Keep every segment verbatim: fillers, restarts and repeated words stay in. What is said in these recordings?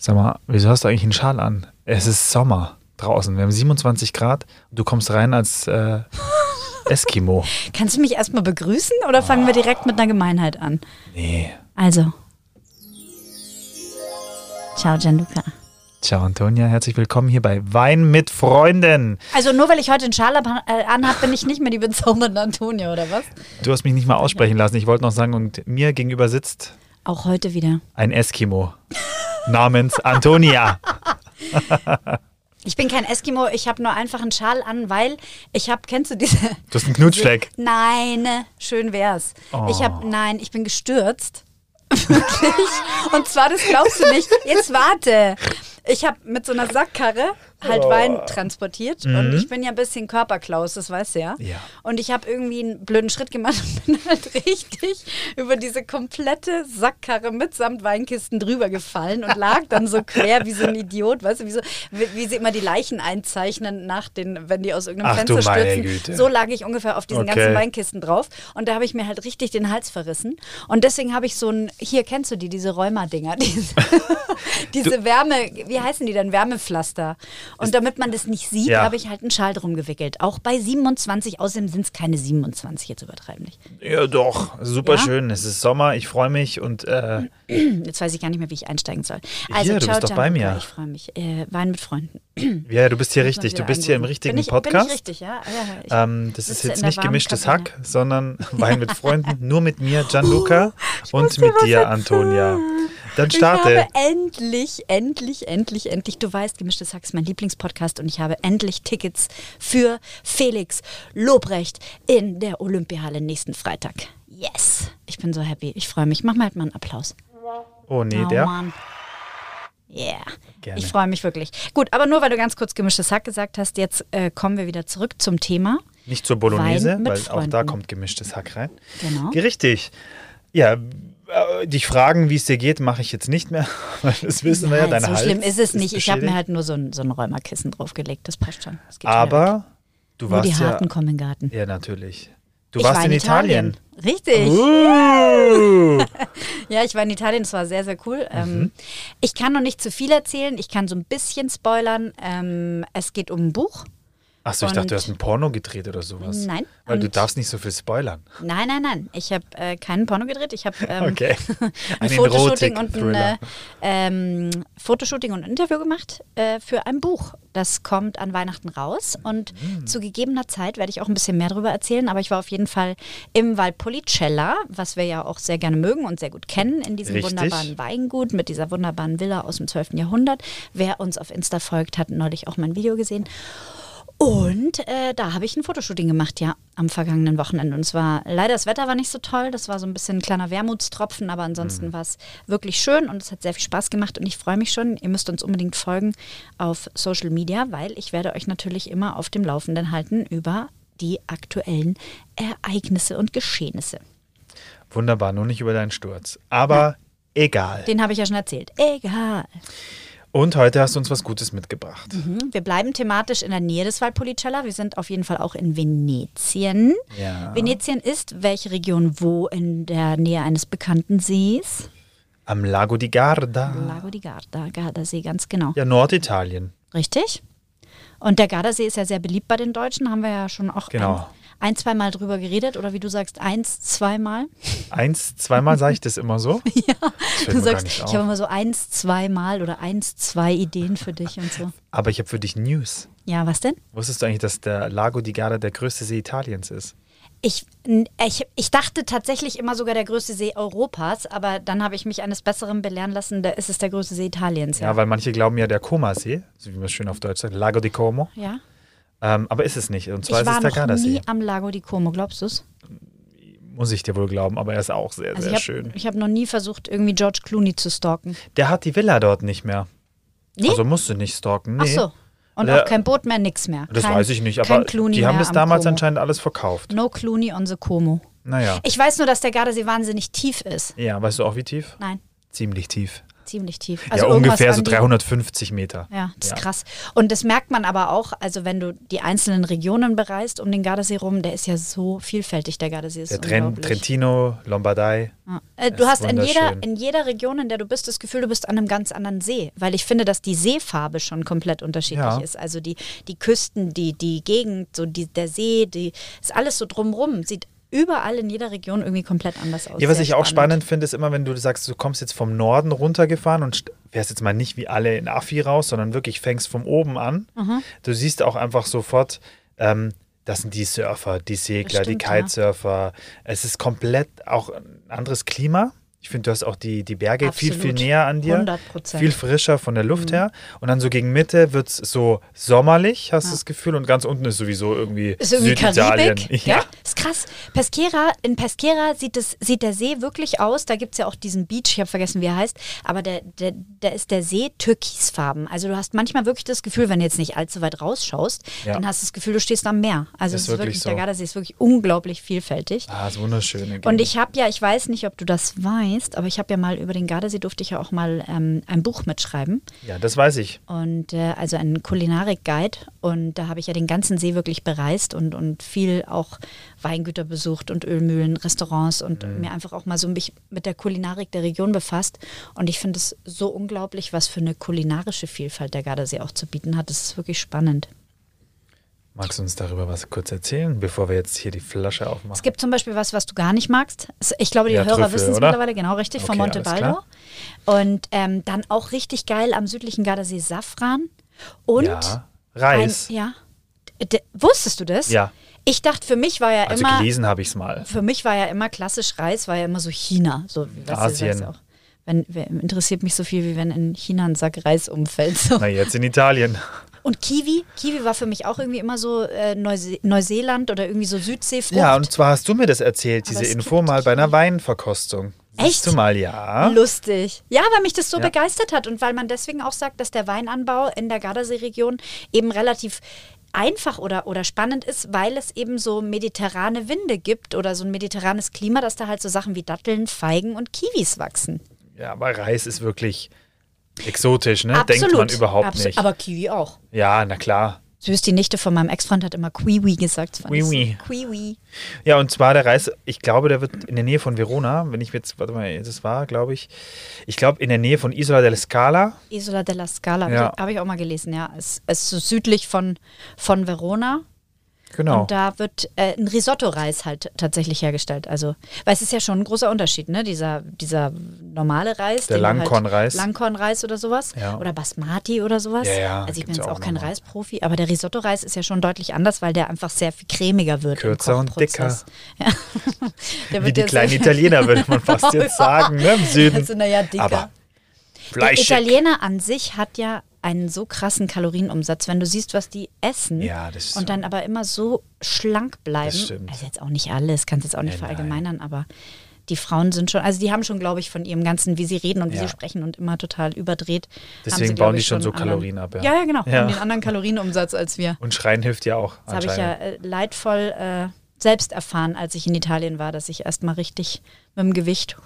Sag mal, wieso hast du eigentlich einen Schal an? Es ist Sommer draußen. Wir haben siebenundzwanzig Grad und du kommst rein als äh, Eskimo. Kannst du mich erstmal begrüßen oder fangen oh. wir direkt mit einer Gemeinheit an? Nee. Also. Ciao, Gianluca. Ciao, Antonia. Herzlich willkommen hier bei Wein mit Freunden. Also nur weil ich heute einen Schal anhabe, bin ich nicht mehr die bezaubernde Antonia, oder was? Du hast mich nicht mal aussprechen lassen. Ich wollte noch sagen, und mir gegenüber sitzt... Auch heute wieder. Ein Eskimo namens Antonia. Ich bin kein Eskimo, ich habe nur einfach einen Schal an, weil ich habe, kennst du diese... Du hast einen Knutschfleck. Nein, schön wär's. Oh. Ich habe, nein, ich bin gestürzt. Wirklich. Und zwar, das glaubst du nicht. Jetzt warte. Ich habe mit so einer Sackkarre halt oh. Wein transportiert mhm. und ich bin ja ein bisschen Körperklaus, das weißt du ja. ja. Und ich habe irgendwie einen blöden Schritt gemacht und bin halt richtig über diese komplette Sackkarre mitsamt Weinkisten drüber gefallen und lag dann so quer wie so ein Idiot, weißt du, wie, so, wie, wie sie immer die Leichen einzeichnen, nach den, wenn die aus irgendeinem Ach, Fenster du meine stürzen. Güte. So lag ich ungefähr auf diesen okay. ganzen Weinkisten drauf und da habe ich mir halt richtig den Hals verrissen und deswegen habe ich so ein, hier kennst du die, diese Rheuma-Dinger, diese, diese Wärme, wie heißen die denn, Wärmepflaster. Und damit man das nicht sieht, ja. habe ich halt einen Schal drum gewickelt. Auch bei siebenundzwanzig, außerdem sind es keine siebenundzwanzig, jetzt übertreiben nicht. Ja doch, super ja? schön. Es ist Sommer, ich freue mich und äh jetzt weiß ich gar nicht mehr, wie ich einsteigen soll. Also, ja, du ciao, bist doch bei mir. Ich freue mich. Äh, Wein mit Freunden. Ja, du bist hier richtig. Du bist hier im richtigen bin ich, Podcast. Bin ich richtig, ja. ja ich ähm, das ist jetzt nicht gemischtes Hack, sondern Wein mit Freunden. Nur mit mir, Gianluca, oh, und mit dir, erzählen. Antonia. Dann starte. Ich habe endlich, endlich, endlich, endlich, du weißt, Gemischtes Hack ist mein Lieblingspodcast und ich habe endlich Tickets für Felix Lobrecht in der Olympiahalle nächsten Freitag. Yes! Ich bin so happy. Ich freue mich. Mach mal halt mal einen Applaus. Oh nee, oh, der? Mann. Yeah. Gerne. Ich freue mich wirklich. Gut, aber nur weil du ganz kurz Gemischtes Hack gesagt hast, jetzt äh, kommen wir wieder zurück zum Thema. Nicht zur Bolognese, weil Freunden. auch da kommt Gemischtes Hack rein. Genau. Richtig. Ja, dich fragen, wie es dir geht, mache ich jetzt nicht mehr. Das wissen wir ja, deine So Hals schlimm ist es nicht. Ist ich habe mir halt nur so ein, so ein Rheumakissen draufgelegt. Das passt schon. Das geht aber du nur warst die Harten ja, kommen in den Garten. Ja, natürlich. Du ich warst war in in Italien. Italien. Richtig. Uh. Ja, ich war in Italien, das war sehr, sehr cool. Mhm. Ähm, ich kann noch nicht zu viel erzählen, ich kann so ein bisschen spoilern. Ähm, es geht um ein Buch. Achso, ich dachte, du hast ein Porno gedreht oder sowas. Nein. Weil du darfst nicht so viel spoilern. Nein, nein, nein. Ich habe äh, keinen Porno gedreht. Ich habe ähm, okay. ein, ein Fotoshooting und ein äh, ähm, Fotoshooting und ein Interview gemacht äh, für ein Buch. Das kommt an Weihnachten raus und mhm. zu gegebener Zeit werde ich auch ein bisschen mehr darüber erzählen. Aber ich war auf jeden Fall im Valpolicella, was wir ja auch sehr gerne mögen und sehr gut kennen, in diesem Richtig. wunderbaren Weingut mit dieser wunderbaren Villa aus dem zwölften Jahrhundert. Wer uns auf Insta folgt, hat neulich auch mein Video gesehen. Und äh, da habe ich ein Fotoshooting gemacht, ja, am vergangenen Wochenende. Und es war, leider das Wetter war nicht so toll, das war so ein bisschen ein kleiner Wermutstropfen, aber ansonsten mhm. war es wirklich schön und es hat sehr viel Spaß gemacht und ich freue mich schon. Ihr müsst uns unbedingt folgen auf Social Media, weil ich werde euch natürlich immer auf dem Laufenden halten über die aktuellen Ereignisse und Geschehnisse. Wunderbar, nur nicht über deinen Sturz. Aber ja. egal. Den habe ich ja schon erzählt. Egal. Und heute hast du uns was Gutes mitgebracht. Mhm. Wir bleiben thematisch in der Nähe des Valpolicella. Wir sind auf jeden Fall auch in Venetien. Ja. Venetien ist welche Region wo in der Nähe eines bekannten Sees? Am Lago di Garda. Lago di Garda, Gardasee, ganz genau. Ja, Norditalien. Richtig. Und der Gardasee ist ja sehr beliebt bei den Deutschen, haben wir ja schon auch genau. ein, ein zwei Mal drüber geredet. Oder wie du sagst, eins, zweimal. Eins, zweimal sage ich das immer so? Ja, du sagst, ich habe immer so eins, zweimal oder eins, zwei Ideen für dich und so. Aber ich habe für dich News. Ja, was denn? Wusstest du eigentlich, dass der Lago di Garda der größte See Italiens ist? Ich, ich, ich dachte tatsächlich immer sogar der größte See Europas, aber dann habe ich mich eines Besseren belehren lassen, da ist es der größte See Italiens. Ja, ja, weil manche glauben ja der Como-See, so wie man es schön auf Deutsch sagt, Lago di Como. Ja. Ähm, aber ist es nicht. Und zwar ich ist es der Gardasee. Ich war noch nie am Lago di Como, glaubst du es? Muss ich dir wohl glauben, aber er ist auch sehr, also sehr ich hab, schön. Ich habe noch nie versucht, irgendwie George Clooney zu stalken. Der hat die Villa dort nicht mehr. Nee? Also musst du nicht stalken. Nee. Ach so. Und Der, auch kein Boot mehr, nix mehr. Das kein, weiß ich nicht, aber die haben das damals Como. anscheinend alles verkauft. No Clooney on the Como. Naja. Ich weiß nur, dass der Gardasee wahnsinnig tief ist. Ja, weißt du auch wie tief? Nein. Ziemlich tief. ziemlich tief. Also ja, ungefähr so dreihundertfünfzig Meter. Ja, das ja. ist krass. Und das merkt man aber auch, also wenn du die einzelnen Regionen bereist um den Gardasee rum, der ist ja so vielfältig, der Gardasee ist der Tren- Trentino, Lombardei. Ja. Äh, du hast in jeder, in jeder Region, in der du bist, das Gefühl, du bist an einem ganz anderen See, weil ich finde, dass die Seefarbe schon komplett unterschiedlich ja. ist. Also die, die Küsten, die, die Gegend, so die, der See, die ist alles so drumrum, sieht überall in jeder Region irgendwie komplett anders aus. Ja, was ich spannend. auch spannend finde, ist immer, wenn du sagst, du kommst jetzt vom Norden runtergefahren und fährst jetzt mal nicht wie alle in Affi raus, sondern wirklich fängst von oben an. Mhm. Du siehst auch einfach sofort, ähm, das sind die Surfer, die Segler, stimmt, die Kitesurfer. Ja. Es ist komplett auch ein anderes Klima. Ich finde, du hast auch die, die Berge Absolut. viel, viel näher an dir. hundert Prozent. Viel frischer von der Luft mhm. her. Und dann so gegen Mitte wird es so sommerlich, hast du ja. das Gefühl. Und ganz unten ist sowieso irgendwie ist irgendwie Süditalien. Karibik, ja. ja. Ist krass. Pesquera, in Pesquera sieht, es, sieht der See wirklich aus. Da gibt es ja auch diesen Beach, ich habe vergessen, wie er heißt. Aber der, der, der ist der See türkisfarben. Also du hast manchmal wirklich das Gefühl, wenn du jetzt nicht allzu weit rausschaust, ja. dann hast du das Gefühl, du stehst am Meer. Also ist es ist wirklich, so. Der Gardasee ist wirklich unglaublich vielfältig. Ah, ist wunderschön. Und ich habe ja, ich weiß nicht, ob du das weißt, aber ich habe ja mal über den Gardasee, durfte ich ja auch mal ähm, ein Buch mitschreiben. Ja, das weiß ich. Und äh, also einen Kulinarik-Guide. Und da habe ich ja den ganzen See wirklich bereist und, und viel auch Weingüter besucht und Ölmühlen, Restaurants und mhm. mir einfach auch mal so mich mit der Kulinarik der Region befasst. Und ich finde es so unglaublich, was für eine kulinarische Vielfalt der Gardasee auch zu bieten hat. Das ist wirklich spannend. Magst du uns darüber was kurz erzählen, bevor wir jetzt hier die Flasche aufmachen? Es gibt zum Beispiel was, was du gar nicht magst. Ich glaube, die ja, Hörer wissen es mittlerweile, genau richtig, okay, von Montebaldo. Und ähm, dann auch richtig geil am südlichen Gardasee Safran. Und ja, Reis. Ein, ja. D- wusstest du das? Ja. Ich dachte, für mich war ja also immer... Also gelesen habe ich es mal. Für mich war ja immer klassisch Reis, war ja immer so China. So, Asien. Du, auch. Wenn, interessiert mich so viel, wie wenn in China ein Sack Reis umfällt. So. Na, jetzt in Italien. Und Kiwi, Kiwi war für mich auch irgendwie immer so äh, Neuse- Neuseeland oder irgendwie so Südseefrucht. Ja, und zwar hast du mir das erzählt, diese Info mal bei einer Weinverkostung. Echt? Siehst du mal, ja. Lustig. Ja, weil mich das so ja. begeistert hat und weil man deswegen auch sagt, dass der Weinanbau in der Gardasee-Region eben relativ einfach oder, oder spannend ist, weil es eben so mediterrane Winde gibt oder so ein mediterranes Klima, dass da halt so Sachen wie Datteln, Feigen und Kiwis wachsen. Ja, aber Reis ist wirklich exotisch, ne? Absolut. Denkt man überhaupt Absolut. nicht. Aber Kiwi auch. Ja, na klar. Süß, die Nichte von meinem Ex-Freund hat immer Kiwi gesagt. Kiwi. So. Kiwi. Ja, und zwar der Reis, ich glaube, der wird in der Nähe von Verona, wenn ich jetzt, warte mal, das war, glaube ich, ich glaube in der Nähe von Isola della Scala. Isola della Scala, ja. habe ich auch mal gelesen, ja. Es, es ist so südlich von, von Verona. Genau. Und da wird äh, ein Risotto-Reis halt tatsächlich hergestellt. Also, weil es ist ja schon ein großer Unterschied, ne? Dieser, dieser normale Reis. Der Langkornreis. Halt Langkornreis oder sowas. Ja. Oder Basmati oder sowas. Ja, ja, also ich bin jetzt auch, auch kein nochmal. Reisprofi, aber der Risotto-Reis ist ja schon deutlich anders, weil der einfach sehr viel cremiger wird. Kürzer und dicker. Ja. Der Wie die kleinen Italiener, würde man fast genau, jetzt sagen, ne? Im Süden. Also naja, dicker. Aber fleischig. Der Italiener an sich hat ja einen so krassen Kalorienumsatz, wenn du siehst, was die essen ja, das ist und dann aber immer so schlank bleiben. Das stimmt. Also jetzt auch nicht alles, kannst jetzt auch nicht Nein, verallgemeinern, aber die Frauen sind schon, also die haben schon, glaube ich, von ihrem ganzen, wie sie reden und wie ja. sie sprechen und immer total überdreht. Deswegen sie, bauen die ich, schon so anderen, Kalorien ab. Ja, ja, ja genau. Ja. Und den anderen Kalorienumsatz als wir. Und Schreien hilft ja auch. Das habe ich ja äh, leidvoll äh, selbst erfahren, als ich in Italien war, dass ich erstmal richtig mit dem Gewicht,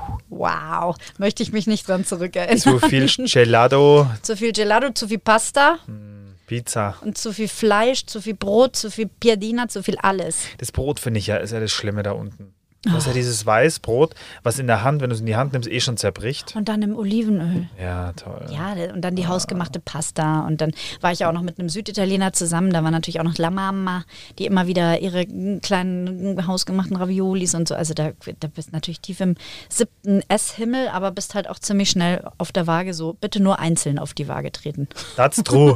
wow, möchte ich mich nicht dran zurückerinnern. Zu viel Gelato. Zu viel Gelato, zu viel Pasta. Pizza. Und zu viel Fleisch, zu viel Brot, zu viel Piadina, zu viel alles. Das Brot finde ich ja, ist ja das Schlimme da unten. Du hast ja dieses Weißbrot, was in der Hand, wenn du es in die Hand nimmst, eh schon zerbricht. Und dann im Olivenöl. Ja, toll. Ja, und dann die hausgemachte Pasta. Und dann war ich ja auch noch mit einem Süditaliener zusammen. Da war natürlich auch noch La Mamma, die immer wieder ihre kleinen hausgemachten Raviolis und so. Also da, da bist du natürlich tief im siebten Esshimmel, aber bist halt auch ziemlich schnell auf der Waage so, bitte nur einzeln auf die Waage treten. That's true.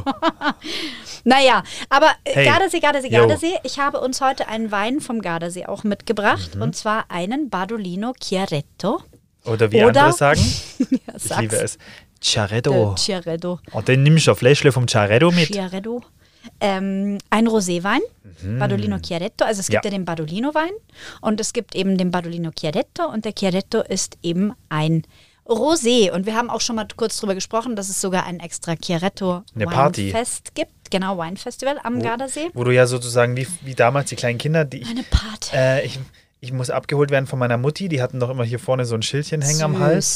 Naja, aber Hey. Gardasee, Gardasee, Yo. Gardasee. Ich habe uns heute einen Wein vom Gardasee auch mitgebracht. Mhm. Und zwar einen Bardolino Chiaretto. Oder wie Oder- andere sagen, Ja, ich sag's. liebe es, Der Chiaretto. Chiaretto. Und dann nimmst du ein Fläschchen vom Chiaretto mit. Chiaretto. Ähm, ein Roséwein, Bardolino Chiaretto. Also es gibt ja, Ja. den Bardolino-Wein und es gibt eben den Bardolino Chiaretto und der Chiaretto ist eben ein Rosé. Und wir haben auch schon mal kurz drüber gesprochen, dass es sogar ein extra Eine Party. Chiaretto-Weinfest gibt. Genau, Weinfestival am Gardasee. Wo du ja sozusagen, wie, wie damals die kleinen Kinder, die ich, Eine Party. äh, ich, ich muss abgeholt werden von meiner Mutti, die hatten doch immer hier vorne so ein Schildchen hängen am Süß. Hals.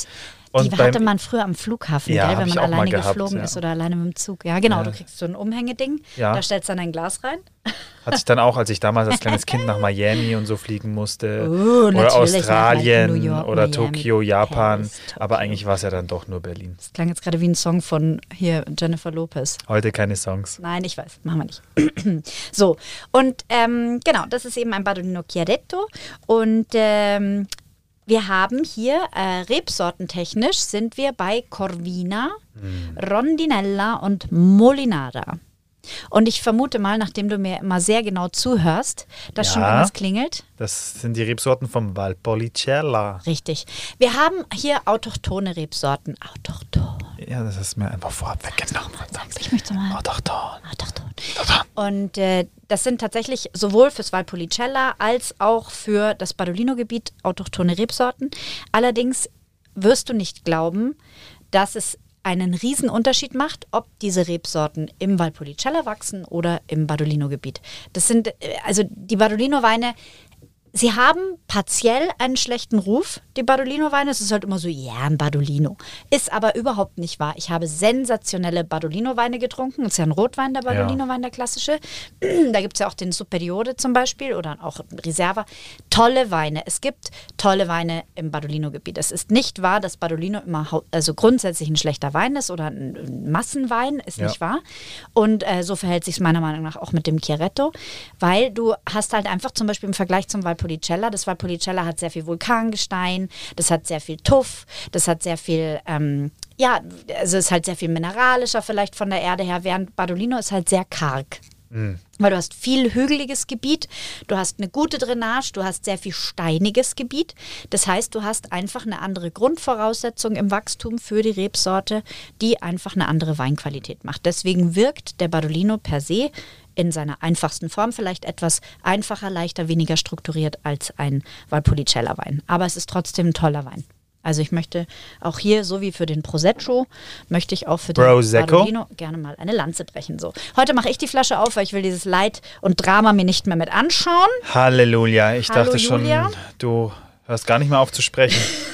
Und Die beim, hatte man früher am Flughafen, Ja, gell, hab wenn ich man auch mal alleine gehabt, geflogen ja. ist oder alleine mit dem Zug. Ja, genau, Ja. du kriegst so ein Umhängeding, Ja. da stellst du dann ein Glas rein. hatte ich dann auch, als ich damals als kleines Kind nach Miami und so fliegen musste. Oh, oder natürlich, nach Australien New York, oder Miami, Tokio, Japan. Paris, Tokio. Aber eigentlich war es ja dann doch nur Berlin. Das klang jetzt gerade wie ein Song von hier Jennifer Lopez. Heute keine Songs. Nein, ich weiß, machen wir nicht. So, und ähm, genau, das ist eben ein Badolino Chiaretto. Und ähm, wir haben hier, äh, rebsortentechnisch sind wir bei Corvina, Hm. Rondinella und Molinara. Und ich vermute mal, nachdem du mir immer sehr genau zuhörst, dass Ja. schon irgendwas klingelt. Das sind die Rebsorten vom Valpolicella. Richtig. Wir haben hier autochthone Rebsorten. Autochton. Ja, das ist mir einfach vorab weggenommen. Verdammt. Ich möchte mal. Autochton. Autochton. Autochton. Und äh, das sind tatsächlich sowohl fürs Valpolicella als auch für das Badolino-Gebiet autochthone Rebsorten. Allerdings wirst du nicht glauben, dass es einen riesen Unterschied macht, ob diese Rebsorten im Valpolicella wachsen oder im Badolino-Gebiet. Das sind, äh, also die Badolino-Weine, sie haben partiell einen schlechten Ruf, die Badolino-Weine. Es ist halt immer so, ja, ein Badolino. Ist aber überhaupt nicht wahr. Ich habe sensationelle Badolino-Weine getrunken. Das ist ja ein Rotwein, der Badolino-Wein, der klassische. Da gibt es ja auch den Superiore zum Beispiel oder auch Reserva. Tolle Weine. Es gibt tolle Weine im Badolino-Gebiet. Es ist nicht wahr, dass Badolino immer hau- also grundsätzlich ein schlechter Wein ist oder ein, ein Massenwein. Ist Ja. nicht wahr. Und äh, so verhält sich es meiner Meinung nach auch mit dem Chiaretto, weil du hast halt einfach zum Beispiel im Vergleich zum Valpolicella, das Valpolicella hat sehr viel Vulkangestein, das hat sehr viel Tuff, das hat sehr viel, ähm, ja, also es ist halt sehr viel mineralischer vielleicht von der Erde her, während Badolino ist halt sehr karg. Weil du hast viel hügeliges Gebiet, du hast eine gute Drainage, du hast sehr viel steiniges Gebiet. Das heißt, du hast einfach eine andere Grundvoraussetzung im Wachstum für die Rebsorte, die einfach eine andere Weinqualität macht. Deswegen wirkt der Badolino per se in seiner einfachsten Form vielleicht etwas einfacher, leichter, weniger strukturiert als ein Valpolicella-Wein. Aber es ist trotzdem ein toller Wein. Also ich möchte auch hier, so wie für den Prosecco, möchte ich auch für den Prosecco? Badolino gerne mal eine Lanze brechen. So. Heute mache ich die Flasche auf, weil ich will dieses Leid und Drama mir nicht mehr mit anschauen. Halleluja. Ich Hallo, dachte schon, Julia. du hörst gar nicht mehr auf zu sprechen.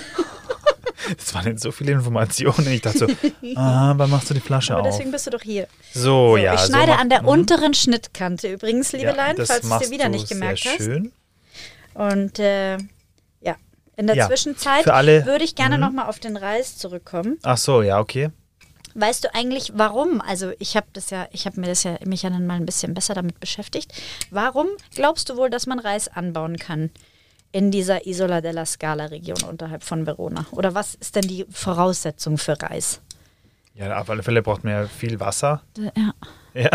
Es waren jetzt so viele Informationen. Ich dachte so, ah, wann machst du die Flasche Aber auf? deswegen bist du doch hier. So, So, ja. ich so schneide macht- an der mhm. unteren Schnittkante übrigens, Ja, Liebelein, das falls du es machst dir wieder du nicht gemerkt sehr hast. schön. Und äh, ja, in der Ja, Zwischenzeit für alle- würde ich gerne Mhm. nochmal auf den Reis zurückkommen. Ach so, ja, okay. Weißt du eigentlich, warum? Also ich habe das ja, ich habe mir das ja mich ja dann mal ein bisschen besser damit beschäftigt. Warum glaubst du wohl, dass man Reis anbauen kann in dieser Isola della Scala-Region unterhalb von Verona? Oder was ist denn die Voraussetzung für Reis? Ja, auf alle Fälle braucht man ja viel Wasser. Ja. Ja.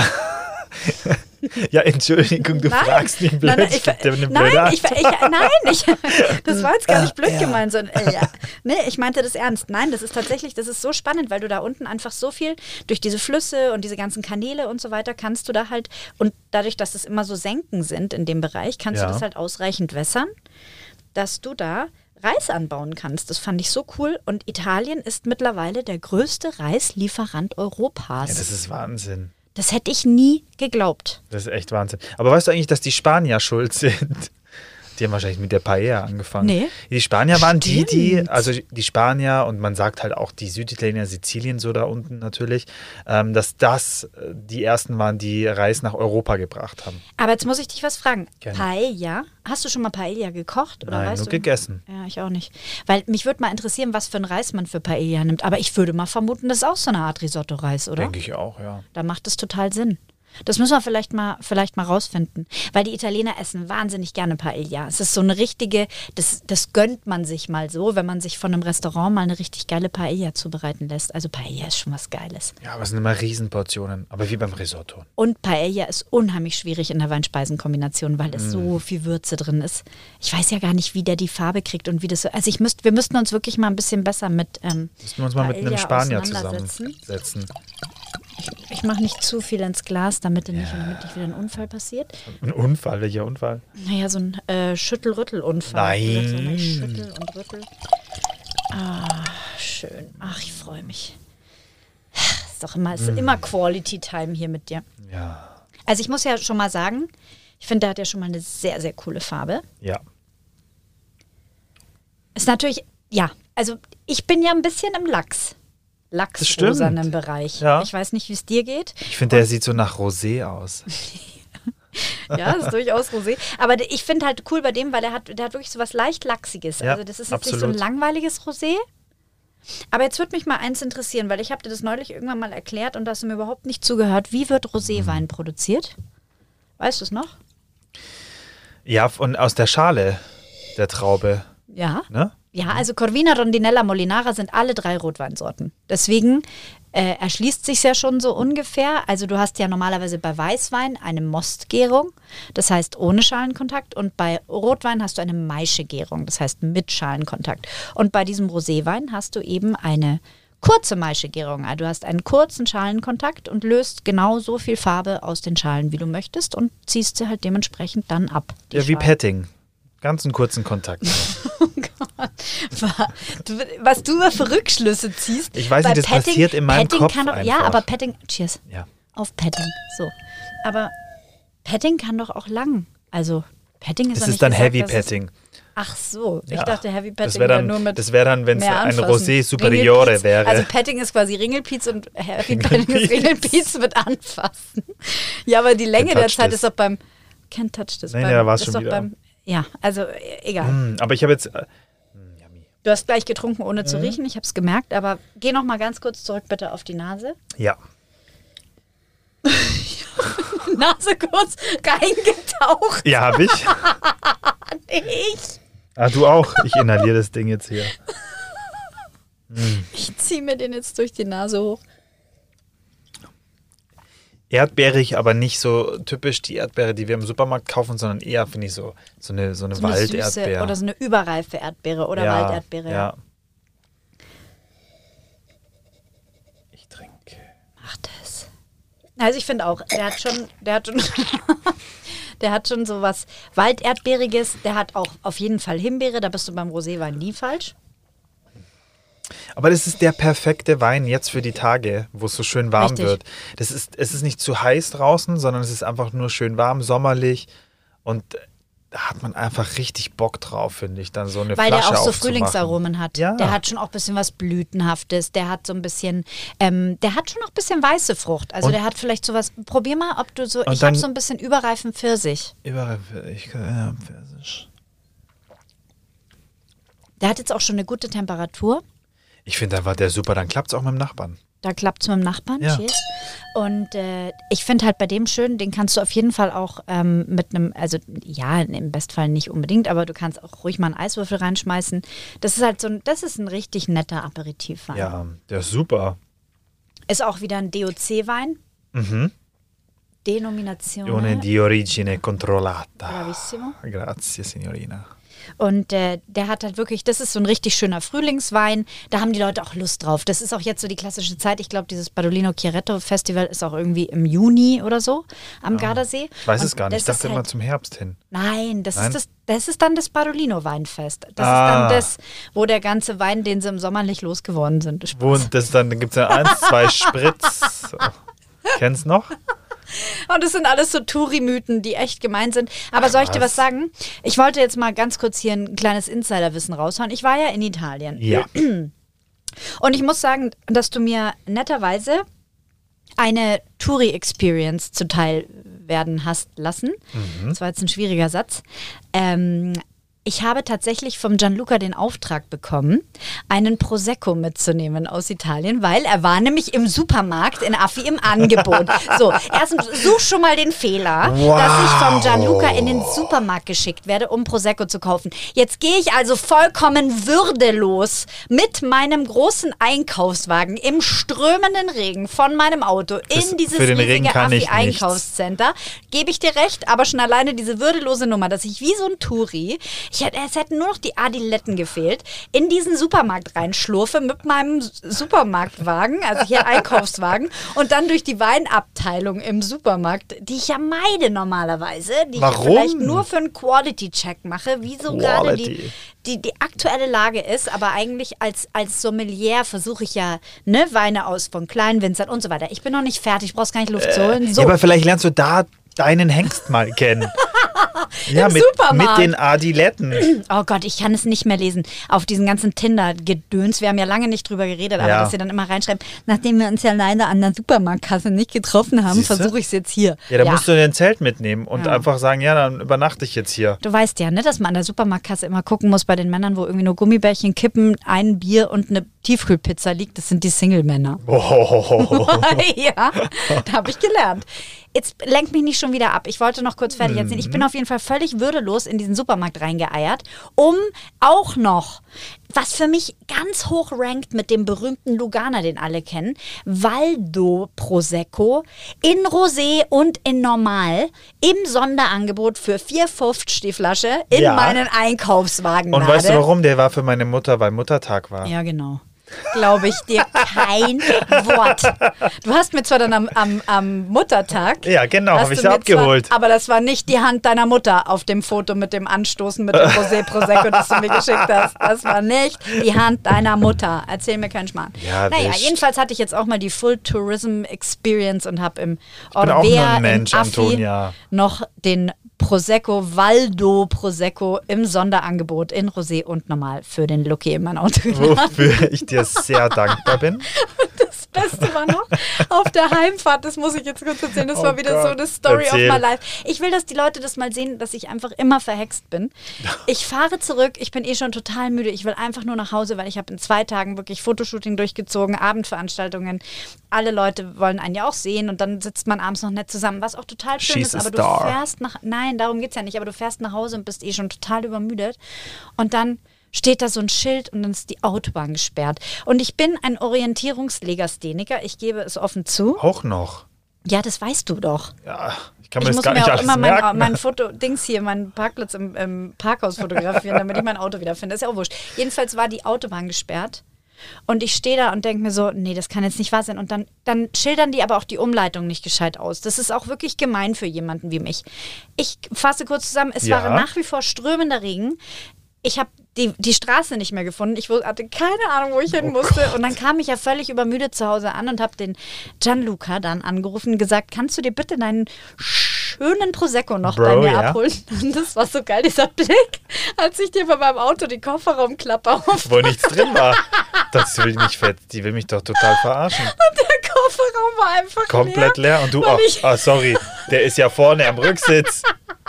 Ja, Entschuldigung, du Nein. fragst nicht blöd. Nein, nein, ich, Ich geb dir eine nein, blöde ich, ich, nein ich, das war jetzt gar nicht blöd Ja. gemeint, sondern äh, ja. Nee, ich meinte das ernst. Nein, das ist tatsächlich, das ist so spannend, weil du da unten einfach so viel durch diese Flüsse und diese ganzen Kanäle und so weiter kannst du da halt, und dadurch, dass es immer so Senken sind in dem Bereich, kannst Ja. du das halt ausreichend wässern, dass du da Reis anbauen kannst. Das fand ich so cool. Und Italien ist mittlerweile der größte Reislieferant Europas. Ja, das ist Wahnsinn. Das hätte ich nie geglaubt. Das ist echt Wahnsinn. Aber weißt du eigentlich, dass die Spanier schuld sind? Die haben wahrscheinlich mit der Paella angefangen. Nee. Die Spanier waren die, die, Stimmt. also die Spanier und man sagt halt auch die Süditaliener, Sizilien so da unten natürlich, ähm, dass das äh, die ersten waren, die Reis nach Europa gebracht haben. Aber jetzt muss ich dich was fragen. Gerne. Paella, hast du schon mal Paella gekocht? Oder Nein, weißt nur du? gegessen. Ja, ich auch nicht. Weil mich würde mal interessieren, was für einen Reis man für Paella nimmt. Aber ich würde mal vermuten, das ist auch so eine Art Risotto-Reis, oder? Denke ich auch, ja. Da macht es total Sinn. Das müssen wir vielleicht mal, vielleicht mal rausfinden. Weil die Italiener essen wahnsinnig gerne Paella. Es ist so eine richtige, das, das gönnt man sich mal so, wenn man sich von einem Restaurant mal eine richtig geile Paella zubereiten lässt. Also Paella ist schon was Geiles. Ja, aber es sind immer Riesenportionen, aber wie beim Risotto. Und Paella ist unheimlich schwierig in der Weinspeisenkombination, weil es so viel Würze drin ist. Ich weiß ja gar nicht, wie der die Farbe kriegt und wie das so. Also ich müsst, wir müssten uns wirklich mal ein bisschen besser mit ähm, Müssen wir uns mal mit einem Paella Spanier auseinandersetzen. zusammensetzen. Ich mache nicht zu viel ins Glas, damit, nicht, damit nicht wieder ein Unfall passiert. Ein Unfall, welcher Unfall? Naja, so ein äh, Schüttel-Rüttel-Unfall. Nein. So eine Schüttel und Rüttel. Ah, schön. Ach, ich freue mich. Ist doch immer, ist immer Quality Time hier mit dir. Ja. Also ich muss ja schon mal sagen, ich finde, der hat ja schon mal eine sehr, sehr coole Farbe. Ja. Ist natürlich, ja, also ich bin ja ein bisschen im Lachs. Lachsrosanen Bereich. Ja. Ich weiß nicht, wie es dir geht. Ich finde, der sieht so nach Rosé aus. Ja, das ist durchaus Rosé. Aber ich finde halt cool bei dem, weil der hat, der hat wirklich so was leicht Lachsiges. Ja, also das ist jetzt absolut. nicht so ein langweiliges Rosé. Aber jetzt würde mich mal eins interessieren, weil ich habe dir das neulich irgendwann mal erklärt und da hast du mir überhaupt nicht zugehört. Wie wird Roséwein produziert? Weißt du es noch? Ja, und aus der Schale der Traube. Ja. Ne? Ja, also Corvina, Rondinella, Molinara sind alle drei Rotweinsorten. Deswegen äh, erschließt sich ja schon so ungefähr. Also du hast ja normalerweise bei Weißwein eine Mostgärung, das heißt ohne Schalenkontakt. Und bei Rotwein hast du eine Maischegärung, das heißt mit Schalenkontakt. Und bei diesem Roséwein hast du eben eine kurze Maischegärung. Also du hast einen kurzen Schalenkontakt und löst genau so viel Farbe aus den Schalen, wie du möchtest und ziehst sie halt dementsprechend dann ab. Ja, wie Schalen. Petting. Ganz einen kurzen Kontakt. Oh Gott. Was du für Rückschlüsse ziehst. Ich weiß nicht, das Petting, passiert in meinem Petting Kopf kann doch, einfach. Ja, aber Petting, cheers, Ja. auf Petting, so. Aber Petting kann doch auch lang. Also Petting ist Das doch ist nicht dann gesagt, Heavy dass es- Petting. Ach so, ich Ja. dachte Heavy Petting Das wäre wäre dann, nur mit das wär dann wenn es mehr ein anfassen. Rosé Superiore Ringelpiez. wäre. Also Petting ist quasi Ringelpiez und Heavy Petting ist Ringelpiez mit anfassen. Ja, aber die Länge Can't der touch Zeit this. ist doch beim Can't touch this. Nein, beim, ja, war's ist schon doch wieder. beim, ja, also äh, egal. Hm, aber ich habe jetzt... Äh, yummy. Du hast gleich getrunken, ohne Mhm. zu riechen. Ich habe es gemerkt, aber geh noch mal ganz kurz zurück bitte auf die Nase. Ja. Nase kurz reingetaucht. Ja, habe ich. Ich, Ah, du auch. Ich inhaliere das Ding jetzt hier. ich ziehe mir den jetzt durch die Nase hoch. Erdbeerig, aber nicht so typisch die Erdbeere, die wir im Supermarkt kaufen, sondern eher, finde ich, so, so eine, so eine So eine Walderdbeere. süße oder so eine überreife Erdbeere oder ja, Walderdbeere. Ja. Ich trinke. Mach das. Also ich finde auch, der hat schon, der hat schon, der hat schon so was Walderdbeeriges. Der hat auch auf jeden Fall Himbeere. Da bist du beim Roséwein nie falsch. Aber das ist der perfekte Wein jetzt für die Tage, wo es so schön warm Richtig. wird. Das ist, es ist nicht zu heiß draußen, sondern es ist einfach nur schön warm, sommerlich. Und da hat man einfach richtig Bock drauf, finde ich, dann so eine Weil Flasche der auch so aufzumachen. Frühlingsaromen hat. Ja. Der hat schon auch ein bisschen was Blütenhaftes. Der hat so ein bisschen, ähm, der hat schon auch ein bisschen weiße Frucht. Also Und- der hat vielleicht sowas, probier mal, ob du so, Und ich dann- habe so ein bisschen überreifen Pfirsich. Überall, ich ja, Pfirsich. Der hat jetzt auch schon eine gute Temperatur. Ich finde, da war der super, dann klappt es auch mit dem Nachbarn. Da klappt es mit dem Nachbarn. Ja. Cheers. Und äh, ich finde halt bei dem schön, den kannst du auf jeden Fall auch ähm, mit einem, also ja, im Bestfall nicht unbedingt, aber du kannst auch ruhig mal einen Eiswürfel reinschmeißen. Das ist halt so ein, das ist ein richtig netter Aperitivwein. Ja, der ist super. Ist auch wieder ein D O C-Wein. Mhm. Denominazione. Ohne di origine controllata. Bravissimo. Grazie, signorina. Und äh, der hat halt wirklich, das ist so ein richtig schöner Frühlingswein. Da haben die Leute auch Lust drauf. Das ist auch jetzt so die klassische Zeit. Ich glaube, dieses Barolino Chiaretto Festival ist auch irgendwie im Juni oder so am Gardasee. Ich weiß Und es gar nicht. Ich das dachte ist immer halt, zum Herbst hin. Nein, das, Nein? Ist das, das ist dann das Barolino Weinfest. Das Ah. ist dann das, wo der ganze Wein, den sie im Sommer nicht losgeworden sind. Spaß. Wo das dann, dann gibt es ja eins, zwei Spritz. So. Kennst noch? Und das sind alles so Touri-Mythen, die echt gemein sind. Aber soll ich dir was was? sagen? Ich wollte jetzt mal ganz kurz hier ein kleines Insiderwissen raushauen. Ich war ja in Italien. Ja. Und ich muss sagen, dass du mir netterweise eine Touri-Experience zuteil werden hast lassen. Das war jetzt ein schwieriger Satz. Ähm, ich habe tatsächlich vom Gianluca den Auftrag bekommen, einen Prosecco mitzunehmen aus Italien, weil er war nämlich im Supermarkt in Affi im Angebot. So, erstens such schon mal den Fehler, Wow. dass ich vom Gianluca in den Supermarkt geschickt werde, um Prosecco zu kaufen. Jetzt gehe ich also vollkommen würdelos mit meinem großen Einkaufswagen im strömenden Regen von meinem Auto Das- in dieses für den Regen riesige kann ich Affi-Einkaufscenter. Gebe ich dir recht, aber schon alleine diese würdelose Nummer, dass ich wie so ein Touri, ich hätte, es hätten nur noch die Adiletten gefehlt, in diesen Supermarkt reinschlurfe mit meinem S- Supermarktwagen, also hier Einkaufswagen, und dann durch die Weinabteilung im Supermarkt, die ich ja meide normalerweise, die Warum? ich vielleicht nur für einen Quality-Check mache, wie so gerade die, Quality. die, die aktuelle Lage ist, aber eigentlich als, als Sommelier versuche ich ja ne, Weine aus von kleinen Winzern und so weiter. Ich bin noch nicht fertig, brauchst gar nicht Luft zu holen. So. Ja, aber vielleicht lernst du da deinen Hengst mal kennen. Ja, Im mit, Supermarkt. mit den Adiletten. Oh Gott, ich kann es nicht mehr lesen. Auf diesen ganzen Tinder-Gedöns. Wir haben ja lange nicht drüber geredet, aber Ja. dass sie dann immer reinschreiben, nachdem wir uns ja leider an der Supermarktkasse nicht getroffen haben, Siehste? versuche ich es jetzt hier. Ja, da musst du dein Zelt mitnehmen und Ja. einfach sagen, ja, dann übernachte ich jetzt hier. Du weißt ja, ne, dass man an der Supermarktkasse immer gucken muss bei den Männern, wo irgendwie nur Gummibärchen, Kippen, ein Bier und eine Tiefkühlpizza liegt. Das sind die Single-Männer. Oh. Ja, da habe ich gelernt. Jetzt lenk mich nicht schon wieder ab. Ich wollte noch kurz fertig erzählen. Ich bin auf jeden Fall völlig würdelos in diesen Supermarkt reingeeiert, um auch noch, was für mich ganz hoch rankt mit dem berühmten Lugana, den alle kennen, Valdo Prosecco in Rosé und in Normal im Sonderangebot für vier Euro fünfzig die Flasche in Ja. meinen Einkaufswagen. Und weißt du warum? Der war für meine Mutter, weil Muttertag war. Ja, genau. Glaube ich dir kein Wort. Du hast mir zwar dann am, am, am Muttertag. Ja, genau, hast habe ich du sie mir abgeholt. Zwar, aber das war nicht die Hand deiner Mutter auf dem Foto mit dem Anstoßen mit dem Rosé Prosecco, das du mir geschickt hast. Das war nicht die Hand deiner Mutter. Erzähl mir keinen Schmarrn. Ja, naja, wischt. jedenfalls hatte ich jetzt auch mal die Full Tourism Experience und habe im bin auch nur ein Orvea in Mensch, Affi Antonia. noch den Prosecco, Valdo Prosecco im Sonderangebot in Rosé und Normal für den Lucky in mein Auto geladen. Wofür ich dir sehr dankbar bin. Das Beste war noch, auf der Heimfahrt, das muss ich jetzt kurz erzählen, das Oh war wieder Gott. so eine Story Erzähl. of my life. Ich will, dass die Leute das mal sehen, dass ich einfach immer verhext bin. Ich fahre zurück, ich bin eh schon total müde, ich will einfach nur nach Hause, weil ich habe in zwei Tagen wirklich Fotoshooting durchgezogen, Abendveranstaltungen. Alle Leute wollen einen ja auch sehen und dann sitzt man abends noch nett zusammen, was auch total schön She's ist, a aber star. du fährst nach, nein, darum geht's ja nicht, aber du fährst nach Hause und bist eh schon total übermüdet und dann steht da so ein Schild und dann ist die Autobahn gesperrt. Und ich bin ein Orientierungslegastheniker, ich gebe es offen zu. Auch noch. Ja, das weißt du doch. Ja, ich kann mir Ich das muss gar mir nicht auch alles immer mein, merken. mein Foto-Dings hier, meinen Parkplatz im, im Parkhaus fotografieren, damit ich mein Auto wiederfinde. Ist ja auch wurscht. Jedenfalls war die Autobahn gesperrt. Und ich stehe da und denke mir so, nee, das kann jetzt nicht wahr sein. Und dann, dann schildern die aber auch die Umleitung nicht gescheit aus. Das ist auch wirklich gemein für jemanden wie mich. Ich fasse kurz zusammen, es Ja. war nach wie vor strömender Regen. Ich habe die, die Straße nicht mehr gefunden. Ich wu- hatte keine Ahnung, wo ich hin Oh musste. Und dann kam ich ja völlig übermüdet zu Hause an und habe den Gianluca dann angerufen und gesagt, kannst du dir bitte deinen schönen Prosecco noch Bro, bei mir ja. abholen? Und das war so geil, dieser Blick, als ich dir bei meinem Auto die Kofferraumklappe auf Wo nichts drin war. Das will mich fett. Die will mich doch total verarschen. der Kofferraum war einfach Komplett leer. leer. Und du weil auch. ich- Ah, sorry. Der ist ja vorne am Rücksitz.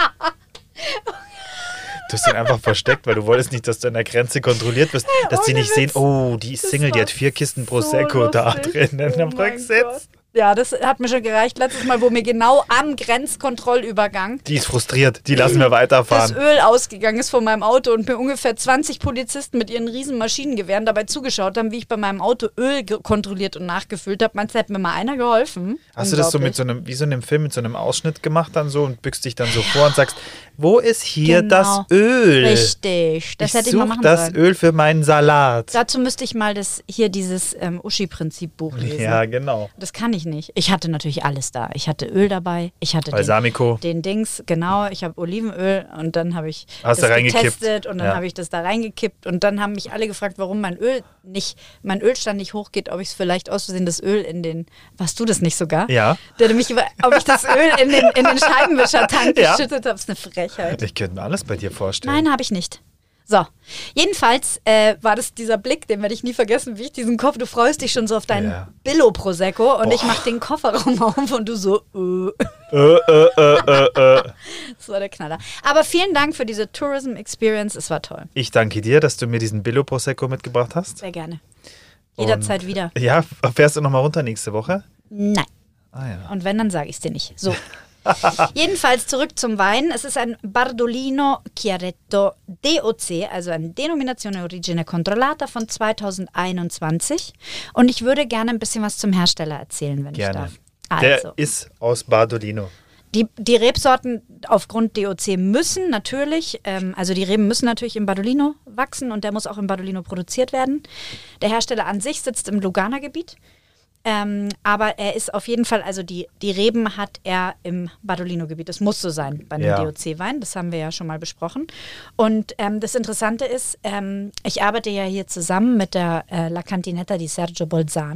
Du hast ihn einfach versteckt, weil du wolltest nicht, dass du an der Grenze kontrolliert wirst, dass die ohne nicht sehen, Witz. oh, die ist Das Single, die war hat vier Kisten so Prosecco da lustig. drinnen Oh am mein Rücksitz. Gott. Ja, das hat mir schon gereicht. Letztes Mal, wo mir genau am Grenzkontrollübergang Die ist frustriert, die lassen wir das weiterfahren. Öl ausgegangen ist von meinem Auto und mir ungefähr zwanzig Polizisten mit ihren riesen Maschinengewehren dabei zugeschaut haben, wie ich bei meinem Auto Öl ge- kontrolliert und nachgefüllt habe. Meinst du, hat mir mal einer geholfen? Hast du das so mit so einem, wie so einem Film, mit so einem Ausschnitt gemacht dann so und bückst dich dann so vor und sagst, wo ist hier Genau. das Öl? Richtig, das ich hätte ich mal such machen das sollen. Öl für meinen Salat. Dazu müsste ich mal das hier dieses ähm, Uschi-Prinzip-Buch lesen. Ja, genau. Das kann ich nicht. Ich hatte natürlich alles da. Ich hatte Öl dabei, ich hatte den, Balsamico. den Dings, genau, ich habe Olivenöl und dann habe ich Hast das du reingekippt. getestet und dann Ja. habe ich das da reingekippt und dann haben mich alle gefragt, warum mein Öl nicht, mein Ölstand nicht hochgeht, ob ich es vielleicht aus Versehen das Öl in den, warst du das nicht sogar? Ja. Der hat mich über, ob ich das Öl in den, in den Scheibenwischertank Ja. geschüttet habe, ist eine Frechheit. Ich könnte mir alles bei dir vorstellen. Nein, habe ich nicht. So, jedenfalls äh, war das dieser Blick, den werde ich nie vergessen, wie ich diesen Kopf, du freust dich schon so auf deinen Ja. Billo Prosecco und Boah. ich mache den Kofferraum auf und du so, äh. Äh, äh, äh, äh, äh. Das war der Knaller. Aber vielen Dank für diese Tourism Experience, es war toll. Ich danke dir, dass du mir diesen Billo Prosecco mitgebracht hast. Sehr gerne. Jederzeit Und- wieder. Ja, fährst du nochmal runter nächste Woche? Nein. Ah ja. Und wenn, dann sage ich es dir nicht. So. Jedenfalls zurück zum Wein. Es ist ein Bardolino Chiaretto D O C, also eine Denominazione Origine Controllata von zweitausendeinundzwanzig. Und ich würde gerne ein bisschen was zum Hersteller erzählen, wenn Gerne. ich darf. Der Also, ist aus Bardolino. die, die Rebsorten aufgrund D O C müssen natürlich, ähm, also die Reben müssen natürlich im Bardolino wachsen und der muss auch im Bardolino produziert werden. Der Hersteller an sich sitzt im Lugana-Gebiet. Ähm, aber er ist auf jeden Fall, also die, die Reben hat er im Bardolino-Gebiet. Das muss so sein bei einem Ja. D O C-Wein. Das haben wir ja schon mal besprochen. Und ähm, das Interessante ist, ähm, ich arbeite ja hier zusammen mit der äh, La Cantinetta di Sergio Bolzan.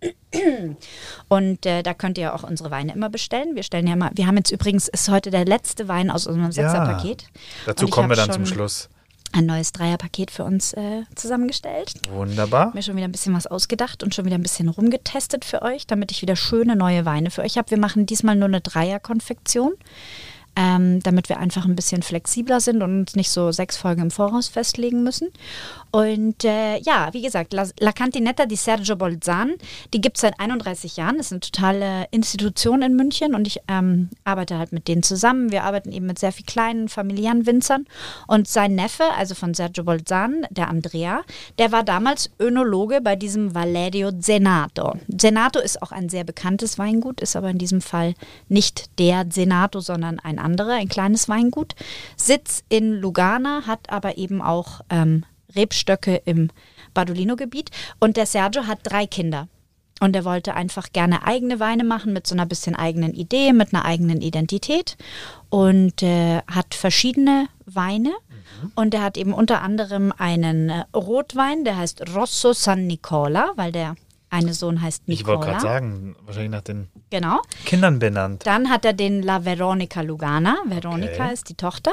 Und äh, da könnt ihr auch unsere Weine immer bestellen. Wir stellen ja mal, wir haben jetzt übrigens, ist heute der letzte Wein aus unserem Sechserpaket. Ja, dazu kommen wir dann zum Schluss. Ein neues Dreierpaket für uns äh, zusammengestellt. Wunderbar. Mir schon wieder ein bisschen was ausgedacht und schon wieder ein bisschen rumgetestet für euch, damit ich wieder schöne neue Weine für euch habe. Wir machen diesmal nur eine Dreierkonfektion. Ähm, damit wir einfach ein bisschen flexibler sind und uns nicht so sechs Folgen im Voraus festlegen müssen. Und äh, ja, wie gesagt, La, La Cantinetta di Sergio Bolzan, die gibt es seit einunddreißig Jahren. Das ist eine totale Institution in München und ich ähm, arbeite halt mit denen zusammen. Wir arbeiten eben mit sehr vielen kleinen, familiären Winzern. Und sein Neffe, also von Sergio Bolzan, der Andrea, der war damals Önologe bei diesem Valerio Zenato. Zenato ist auch ein sehr bekanntes Weingut, ist aber in diesem Fall nicht der Zenato, sondern ein anderer, ein kleines Weingut. Sitz in Lugana, hat aber eben auch ähm, Rebstöcke im Bardolino-Gebiet. Und der Sergio hat drei Kinder. Und er wollte einfach gerne eigene Weine machen mit so einer bisschen eigenen Idee, mit einer eigenen Identität. Und äh, hat verschiedene Weine. Mhm. Und er hat eben unter anderem einen äh, Rotwein, der heißt Rosso San Nicola, weil der eine Sohn heißt Nicola. Ich wollte gerade sagen, wahrscheinlich nach den genau. Kindern benannt. Dann hat er den La Veronica Lugana. Veronica Okay. ist die Tochter.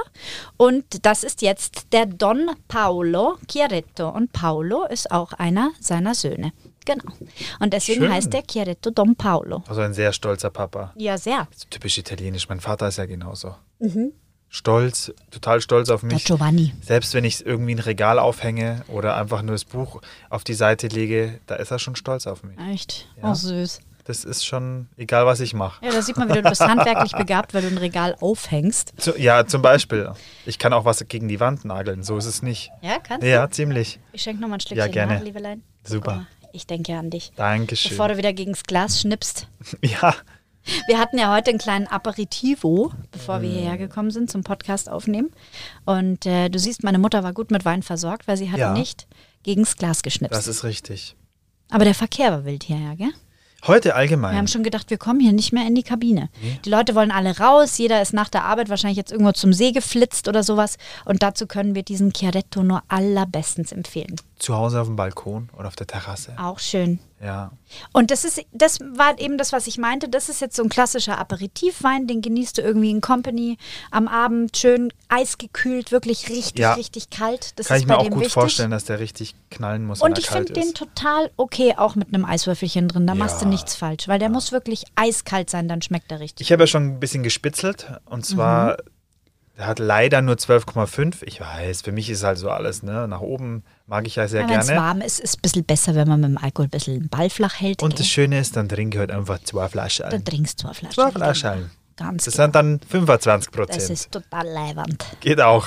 Und das ist jetzt der Don Paolo Chiaretto. Und Paolo ist auch einer seiner Söhne. Genau. Und deswegen Schön. heißt der Chiaretto Don Paolo. Also ein sehr stolzer Papa. Ja, sehr. Das ist typisch italienisch. Mein Vater ist ja genauso. Mhm. Stolz, total stolz auf Der mich. Giovanni. Selbst wenn ich irgendwie ein Regal aufhänge oder einfach nur das Buch auf die Seite lege, da ist er schon stolz auf mich. Echt? Ja. Oh, süß. Das ist schon, egal was ich mache. Ja, da sieht man wieder, du bist handwerklich begabt, weil du ein Regal aufhängst. Zu, ja, zum Beispiel. Ich kann auch was gegen die Wand nageln, so ist es nicht. Ja, kannst Ja, ziemlich. du? Ich schenke nochmal ein Stückchen Ja, gerne. nach, Liebelein. Super. Guck mal, ich denke ja an dich. Dankeschön. Bevor du wieder gegens Glas schnippst. Ja, Wir hatten ja heute einen kleinen Aperitivo, bevor wir hierher gekommen sind zum Podcast aufnehmen. Und äh, du siehst, meine Mutter war gut mit Wein versorgt, weil sie hat Ja. nicht gegens Glas geschnipst. das ist richtig. Aber der Verkehr war wild hierher, gell? Heute allgemein. Wir haben schon gedacht, wir kommen hier nicht mehr in die Kabine. Die Leute wollen alle raus, jeder ist nach der Arbeit wahrscheinlich jetzt irgendwo zum See geflitzt oder sowas. Und dazu können wir diesen Chiaretto nur allerbestens empfehlen. Zu Hause auf dem Balkon oder auf der Terrasse. Auch schön. Ja. Und das ist, das war eben das, was ich meinte. Das ist jetzt so ein klassischer Aperitivwein, den genießt du irgendwie in Company am Abend, schön eisgekühlt, wirklich richtig, Ja. richtig kalt. Das Kann ist ich mir bei auch dem gut wichtig. vorstellen, dass der richtig knallen muss, wenn Und er ich kalt finde den ist. total okay, auch mit einem Eiswürfelchen drin. Da machst du Ja. nichts falsch, weil der muss wirklich eiskalt sein, dann schmeckt er richtig. Ich habe ja schon ein bisschen gespitzelt und zwar, Mhm. der hat leider nur zwölf Komma fünf. Ich weiß, für mich ist halt so alles, ne? Nach oben mag ich ja sehr Wenn es gerne. warm ist, ist es ein bisschen besser, wenn man mit dem Alkohol ein bisschen den Ball flach hält. Und gell? das Schöne ist, dann trinke ich halt einfach zwei Flaschen. Dann trinkst du zwei Flaschen. Zwei Flaschen. Ganz Das genau. sind dann fünfundzwanzig Das Prozent. ist total leiwand. Geht auch.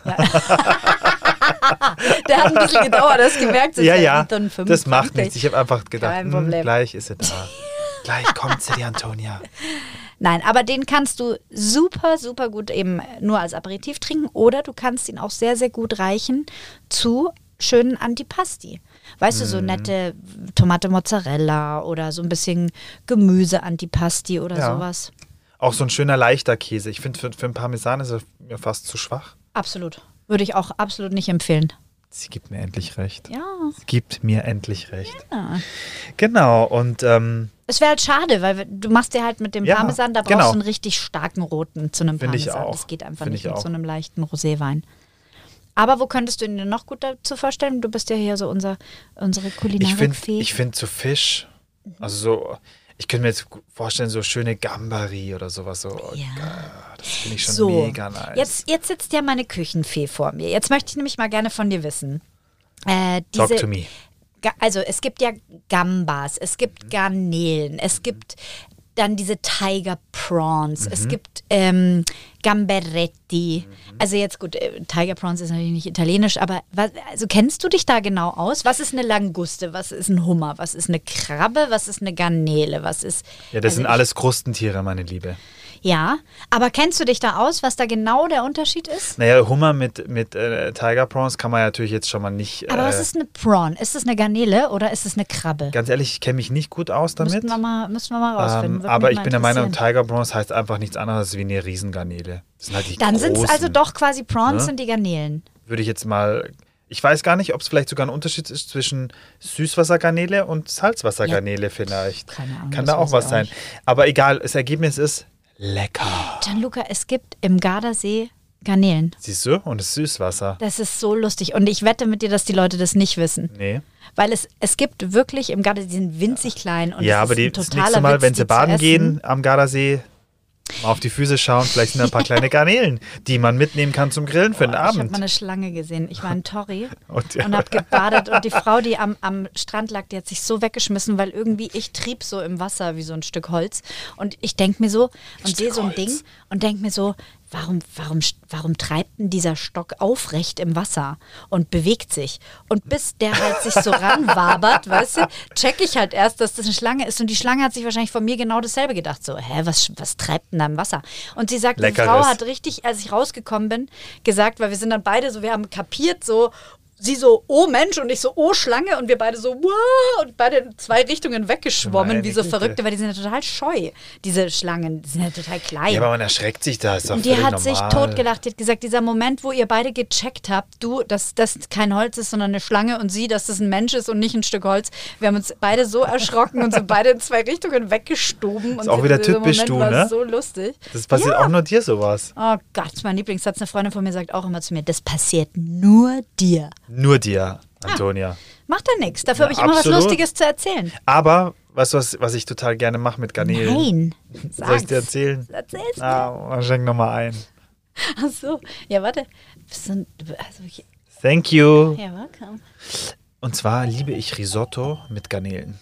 Der hat ein bisschen gedauert, das gemerkt. Ja, ja, Dann das fünfundzwanzig. macht nichts. Ich habe einfach gedacht, Kein hm, Problem. gleich ist sie da. Gleich kommt sie, die Antonia. Nein, aber den kannst du super, super gut eben nur als Aperitif trinken oder du kannst ihn auch sehr, sehr gut reichen zu schönen Antipasti. Weißt du, so Mhm. nette Tomate Mozzarella oder so ein bisschen Gemüse-Antipasti oder Ja. sowas. Auch so ein schöner leichter Käse. Ich finde, für, für einen Parmesan ist er mir fast zu schwach. Absolut. Würde ich auch absolut nicht empfehlen. Sie gibt mir endlich recht. Ja. Sie gibt mir endlich recht. ja. Genau, und ähm, Es wäre halt schade, weil du machst dir halt mit dem Ja, Parmesan, da brauchst genau. du einen richtig starken roten zu einem Find ich Parmesan. auch. Das geht einfach Find nicht ich mit auch. so einem leichten Roséwein. Aber wo könntest du ihn denn noch gut dazu vorstellen? Du bist ja hier so unser, unsere ich Kulinarik finde fähig. ich find zu Fisch, also so, ich könnte mir jetzt vorstellen, so schöne Gambari oder sowas. So, Ja. das finde ich schon So, mega nice. jetzt, jetzt sitzt ja meine Küchenfee vor mir. Jetzt möchte ich nämlich mal gerne von dir wissen. Äh, diese, Talk to me. Ga- Also es gibt ja Gambas, es gibt Garnelen, es gibt dann diese Tiger Prawns, es gibt ähm, Gamberetti. Also jetzt gut, äh, Tiger Prawns ist natürlich nicht italienisch, aber was, also kennst du dich da genau aus? Was ist eine Languste? Was ist ein Hummer? Was ist eine Krabbe? Was ist eine Garnele? Was ist Ja, das also sind ich- alles Krustentiere, meine Liebe. Ja, aber kennst du dich da aus, was da genau der Unterschied ist? Naja, Hummer mit, mit äh, Tiger Prawns kann man ja natürlich jetzt schon mal nicht. Aber äh, was ist eine Prawn? Ist es eine Garnele oder ist es eine Krabbe? Ganz ehrlich, ich kenne mich nicht gut aus damit. Müssten wir mal, müssten wir mal rausfinden. Ähm, Würde aber mich ich mal bin der Meinung, interessieren. Tiger Prawns heißt einfach nichts anderes wie eine Riesengarnele. Das sind halt die Dann sind es großen. also doch quasi Prawns Ne? und die Garnelen. Würde ich jetzt mal. Ich weiß gar nicht, ob es vielleicht sogar ein Unterschied ist zwischen Süßwassergarnele und Salzwassergarnele ja. vielleicht. Keine Ahnung, Kann da auch was sein. Nicht. Aber egal, das Ergebnis ist lecker. Gianluca, es gibt im Gardasee Garnelen. Siehst du? Und es ist Süßwasser. Das ist so lustig. Und ich wette mit dir, dass die Leute das nicht wissen. Nee. Weil es, es gibt wirklich im Gardasee, die sind winzig klein. Und ja, das aber ist die, ein das totaler nächste Mal, Witz, wenn sie baden gehen essen. am Gardasee, mal auf die Füße schauen, vielleicht sind da ein paar kleine Garnelen, die man mitnehmen kann zum Grillen für den oh, Abend. Ich habe mal eine Schlange gesehen. Ich war in Torri und, ja. und habe gebadet und die Frau, die am, am Strand lag, die hat sich so weggeschmissen, weil irgendwie ich trieb so im Wasser wie so ein Stück Holz. Und ich denke mir so und sehe so ein Ding und denke mir so, Warum, warum, warum treibt denn dieser Stock aufrecht im Wasser und bewegt sich? Und bis der halt sich so ranwabert, weißt du, check ich halt erst, dass das eine Schlange ist. Und die Schlange hat sich wahrscheinlich von mir genau dasselbe gedacht. So, hä, was, was treibt denn da im Wasser? Und sie sagt, Leckeres. Die Frau hat richtig, als ich rausgekommen bin, gesagt, weil wir sind dann beide so, wir haben kapiert so, sie so, oh Mensch, und ich so, oh Schlange, und wir beide so, wow, und beide in zwei Richtungen weggeschwommen, Meine wie so Güte. Verrückte, weil die sind ja total scheu, diese Schlangen, die sind ja total klein. Ja, aber man erschreckt sich da, ist doch Und die völlig hat normal. sich totgelacht, die hat gesagt, dieser Moment, wo ihr beide gecheckt habt, du, dass das kein Holz ist, sondern eine Schlange und sie, dass das ein Mensch ist und nicht ein Stück Holz, wir haben uns beide so erschrocken und sind beide in zwei Richtungen weggestoben. Ist und auch wieder dieser typisch Moment du, war ne? so lustig. Das passiert Ja. auch nur dir sowas. Oh Gott, mein Lieblingssatz, eine Freundin von mir sagt auch immer zu mir, das passiert nur dir. Nur dir, Antonia. Macht ja nichts, dafür Ja, habe ich immer absolut. was Lustiges zu erzählen. Aber, weißt du, was, was ich total gerne mache mit Garnelen? Nein, Soll ich dir sag's. erzählen? Erzähl's mir. Ah, dann schenk nochmal ein. Ach so, ja warte. Bist du, also, ich- Thank you. ja, welcome. Und zwar liebe ich Risotto mit Garnelen.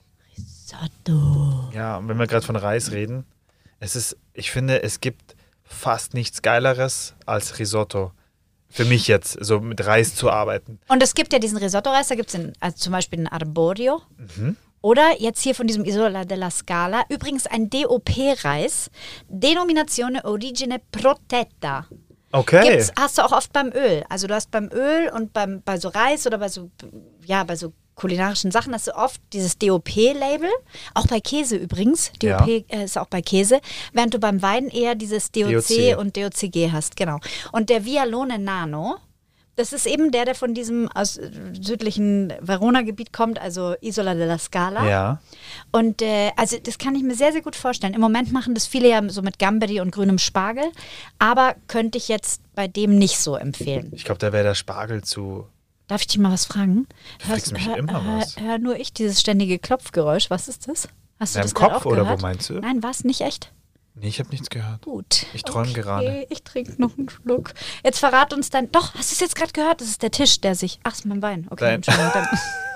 Risotto. Ja, und wenn wir gerade von Reis reden, es ist, ich finde, es gibt fast nichts Geileres als Risotto. Für mich jetzt, so mit Reis zu arbeiten. Und es gibt ja diesen Risotto-Reis, da gibt es also zum Beispiel einen Arborio. Mhm. Oder jetzt hier von diesem Isola della Scala. Übrigens ein D O P-Reis. Denominazione Origine Protetta. Okay. Gibt's, hast du auch oft beim Öl. Also du hast beim Öl und beim, bei so Reis oder bei so, ja, bei so kulinarischen Sachen hast du oft dieses D O P-Label. Auch bei Käse übrigens. D O P Ja. äh, ist auch bei Käse. Während du beim Wein eher dieses D O C, D O C. und D O C G hast. Genau. Und der Vialone Nano, das ist eben der, der von diesem aus äh, südlichen Verona-Gebiet kommt, also Isola della Scala. Ja. Und äh, also das kann ich mir sehr, sehr gut vorstellen. Im Moment machen das viele ja so mit Gamberi und grünem Spargel, aber könnte ich jetzt bei dem nicht so empfehlen. Ich glaube, da wäre der Spargel zu. Darf ich dich mal was fragen? Du fragst mich immer hör, was. Hör nur ich dieses ständige Klopfgeräusch. Was ist das? Hast du In das deinem gerade Kopf auch oder gehört? wo meinst du? Nein, war es nicht echt? Nee, ich habe nichts gehört. Gut. Ich träume okay, gerade. Ich trinke noch einen Schluck. Jetzt verrat uns dann. Doch, hast du es jetzt gerade gehört? Das ist der Tisch, der sich. Ach, das ist mein Bein. Okay, Dein- Entschuldigung. Dann,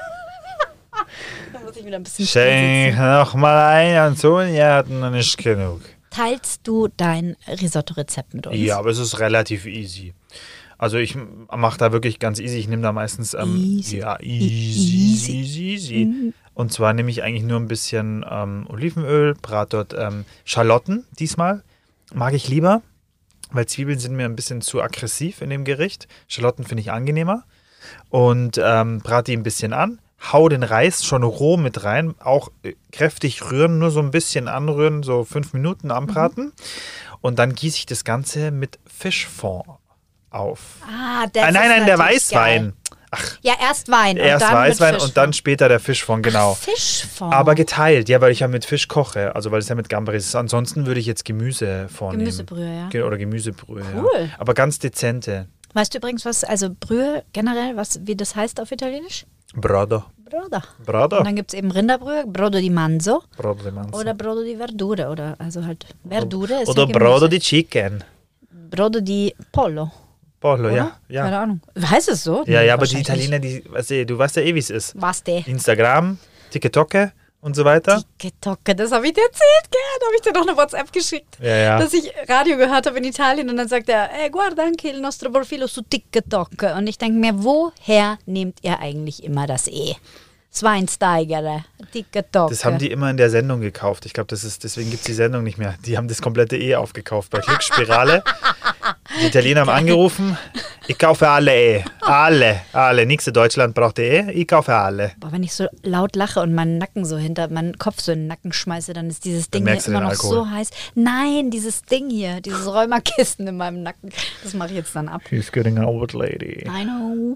dann muss ich wieder ein bisschen Schenk still noch mal ein, Antonia hat noch nicht genug. sitzen. Teilst du dein Risotto-Rezept mit uns? Ja, aber es ist relativ easy. Also ich mache da wirklich ganz easy. Ich nehme da meistens ähm, Easy. ja Easy. easy, easy, easy. Und zwar nehme ich eigentlich nur ein bisschen ähm, Olivenöl, brate dort ähm, Schalotten diesmal. Mag ich lieber, weil Zwiebeln sind mir ein bisschen zu aggressiv in dem Gericht. Schalotten finde ich angenehmer. Und ähm, brate die ein bisschen an. Hau den Reis schon roh mit rein. Auch äh, kräftig rühren, nur so ein bisschen anrühren, so fünf Minuten anbraten. Mhm. Und dann gieße ich das Ganze mit Fischfond auf. Ah, das Ah, nein, ist nein, der natürlich Weißwein. geil. Ja, erst Wein. Erst und dann Weißwein mit und dann später der Fischfond, genau. Ach, Fischfond. Aber geteilt, ja, weil ich ja mit Fisch koche, also weil es ja mit Gamberi ist. Ansonsten würde ich jetzt Gemüse vornehmen. Gemüsebrühe, ja. Ge- Oder Gemüsebrühe, Cool. ja. Aber ganz dezente. Weißt du übrigens, was, also Brühe generell, was, wie das heißt auf Italienisch? Brodo. Broda. Brodo. Und dann gibt es eben Rinderbrühe, Brodo di Manzo Brodo di Manzo. oder Brodo di Verdure. Oder also halt Verdure ist Oder ja Gemüse. Brodo di Chicken. Brodo di Pollo. Pollo, Oder? ja. ja. Keine Ahnung. Heißt es so? Ja, Nee, ja, aber die wahrscheinlich Italiener, die, weißt du, du weißt ja eh, wie es ist. nicht. Was der? Instagram, TikTok und so weiter. TikTok, das habe ich dir erzählt, gell? Da habe ich dir noch eine WhatsApp geschickt. Ja, ja. Dass ich Radio gehört habe in Italien und dann sagt er, eh, guarda anche il nostro profilo su TikTok. Und ich denke mir, woher nehmt ihr eigentlich immer das E? Schweinsteigere, TikTok. Das haben die immer in der Sendung gekauft. Ich glaube, das ist, deswegen gibt es die Sendung nicht mehr. Die haben das komplette E aufgekauft bei Glücksspirale. Die Italiener haben angerufen, ich kaufe alle E. Alle, alle. Nächste Deutschland braucht E, ich kaufe alle. Boah, wenn ich so laut lache und meinen Nacken so hinter, meinen Kopf so in den Nacken schmeiße, dann ist dieses Dann Ding hier merkst du immer den noch Alkohol. so heiß. Nein, dieses Ding hier, dieses Rheumakissen in meinem Nacken, das mache ich jetzt dann ab. She's getting old lady. I know.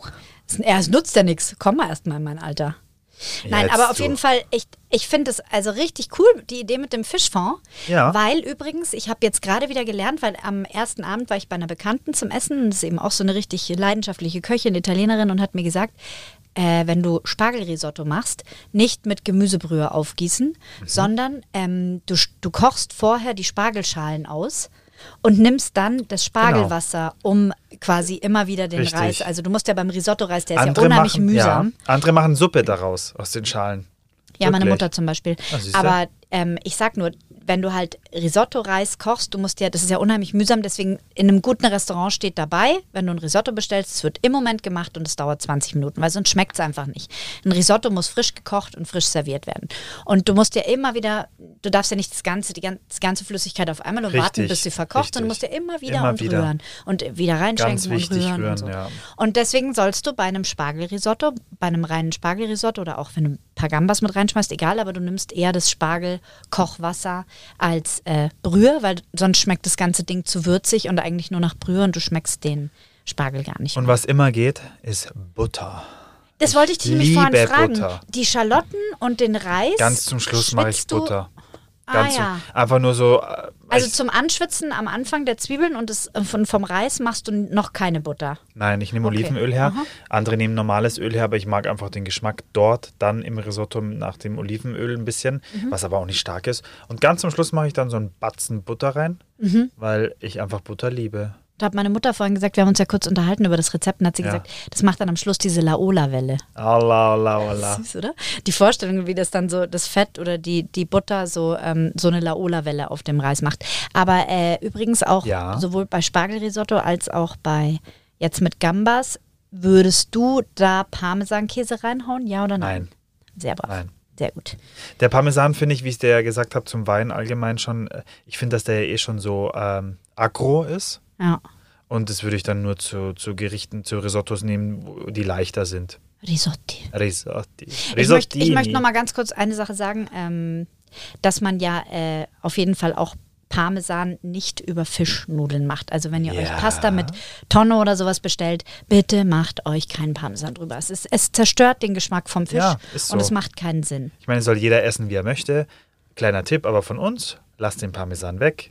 Es, ja, es nutzt ja nichts. Komm mal erst mal in mein Alter. Nein, Jetzt aber auf du. jeden Fall, ich, ich finde es also richtig cool, die Idee mit dem Fischfond. Ja. Weil übrigens, ich habe jetzt gerade wieder gelernt, weil am ersten Abend war ich bei einer Bekannten zum Essen. Und das ist eben auch so eine richtig leidenschaftliche Köchin, Italienerin, und hat mir gesagt, äh, wenn du Spargelrisotto machst, nicht mit Gemüsebrühe aufgießen, mhm. sondern ähm, du, du kochst vorher die Spargelschalen aus und nimmst dann das Spargelwasser, genau. um quasi immer wieder den Richtig. Reis, also du musst ja beim Risotto-Reis, der ist andere ja unheimlich machen, mühsam. Ja. Andere machen Suppe daraus, aus den Schalen. Ja, Wirklich? meine Mutter zum Beispiel. Ah, aber ähm, ich sag nur, wenn du halt Risotto-Reis kochst, du musst ja, das ist ja unheimlich mühsam, deswegen in einem guten Restaurant steht dabei, wenn du ein Risotto bestellst, es wird im Moment gemacht und es dauert zwanzig Minuten, weil sonst schmeckt es einfach nicht. Ein Risotto muss frisch gekocht und frisch serviert werden. Und du musst ja immer wieder, du darfst ja nicht das ganze, die ganze, die ganze Flüssigkeit auf einmal und richtig, warten, bis sie verkocht, richtig. sondern du musst ja immer wieder immer und wieder. rühren und wieder reinschenken Ganz wichtig, und rühren, rühren und so. Ja. Und deswegen sollst du bei einem Spargelrisotto, bei einem reinen Spargelrisotto oder auch wenn du ein paar Gambas mit reinschmeißt, egal, aber du nimmst eher das Spargelkochwasser als äh, Brühe, weil sonst schmeckt das ganze Ding zu würzig und eigentlich nur nach Brühe und du schmeckst den Spargel gar nicht. Und mehr. Was immer geht, ist Butter. Das ich wollte ich dich nämlich vorhin fragen. Butter. Die Schalotten und den Reis. Ganz zum Schluss mache ich du? Butter. Ah, Ganz ja. zum, einfach nur so. Äh, Also ich, zum Anschwitzen am Anfang der Zwiebeln und das, äh, von, vom Reis machst du noch keine Butter. Nein, ich nehme Okay. Olivenöl her. Aha. Andere nehmen normales Öl her, aber ich mag einfach den Geschmack dort, dann im Risotto nach dem Olivenöl ein bisschen, Mhm. was aber auch nicht stark ist. Und ganz zum Schluss mache ich dann so einen Batzen Butter rein, Mhm. weil ich einfach Butter liebe. Da hat meine Mutter vorhin gesagt, wir haben uns ja kurz unterhalten über das Rezept und hat sie Ja. gesagt, das macht dann am Schluss diese Laola-Welle. Allah, Allah, Allah. Süß, oder? Die Vorstellung, wie das dann so, das Fett oder die, die Butter so, ähm, so eine Laola-Welle auf dem Reis macht. Aber äh, übrigens auch Ja. sowohl bei Spargelrisotto als auch bei jetzt mit Gambas, würdest du da Parmesankäse reinhauen, ja oder nein? Nein. Sehr brav. Nein. Sehr gut. Der Parmesan finde ich, wie ich dir ja gesagt habe, zum Wein allgemein schon, äh, ich finde, dass der ja eh schon so ähm, aggro ist. Ja. Und das würde ich dann nur zu, zu Gerichten, zu Risottos nehmen, wo- die leichter sind. Risotti. Risotti. Ich möchte, ich möchte noch mal ganz kurz eine Sache sagen, ähm, dass man ja äh, auf jeden Fall auch Parmesan nicht über Fischnudeln macht. Also wenn ihr Ja. euch Pasta mit Tonno oder sowas bestellt, bitte macht euch keinen Parmesan drüber. Es, ist, es zerstört den Geschmack vom Fisch Ja, ist so. und es macht keinen Sinn. Ich meine, soll jeder essen, wie er möchte. Kleiner Tipp aber von uns, lasst den Parmesan weg,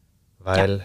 weil